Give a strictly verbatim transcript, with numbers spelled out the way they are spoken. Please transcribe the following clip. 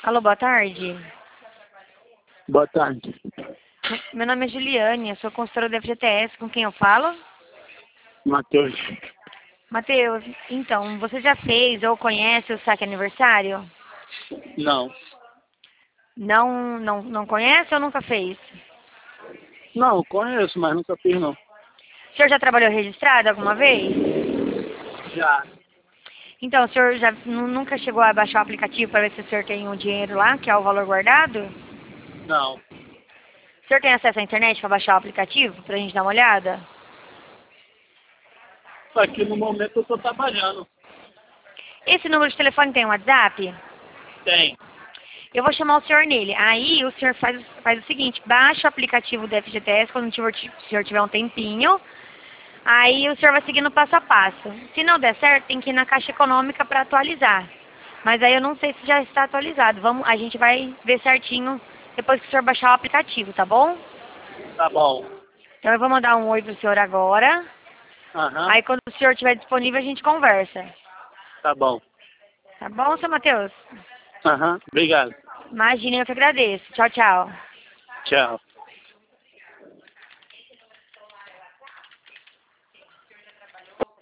Alô, boa tarde. Boa tarde. Meu nome é Juliane, eu sou consultora da F G T S. Com quem eu falo? Matheus. Matheus, então, você já fez ou conhece o saque aniversário? Não. Não, não, não conhece ou nunca fez? Não, conheço, mas nunca fiz não. O senhor já trabalhou registrado alguma vez? Já. Então, o senhor já nu- nunca chegou a baixar o aplicativo para ver se o senhor tem um dinheiro lá, que é o valor guardado? Não. O senhor tem acesso à internet para baixar o aplicativo, para a gente dar uma olhada? Aqui no momento eu tô trabalhando. Esse número de telefone tem um WhatsApp? Tem. Eu vou chamar o senhor nele. Aí o senhor faz, faz o seguinte, baixa o aplicativo do F G T S quando o senhor, o senhor tiver um tempinho. Aí o senhor vai seguindo passo a passo. Se não der certo, tem que ir na Caixa Econômica para atualizar. Mas aí eu não sei se já está atualizado. Vamos, a gente vai ver certinho depois que o senhor baixar o aplicativo, tá bom? Tá bom. Então eu vou mandar um oi pro senhor agora. Aham. Aí quando o senhor estiver disponível a gente conversa. Tá bom. Tá bom, seu Matheus? Aham. Obrigado. Imagina, eu que agradeço. Tchau, tchau. Tchau.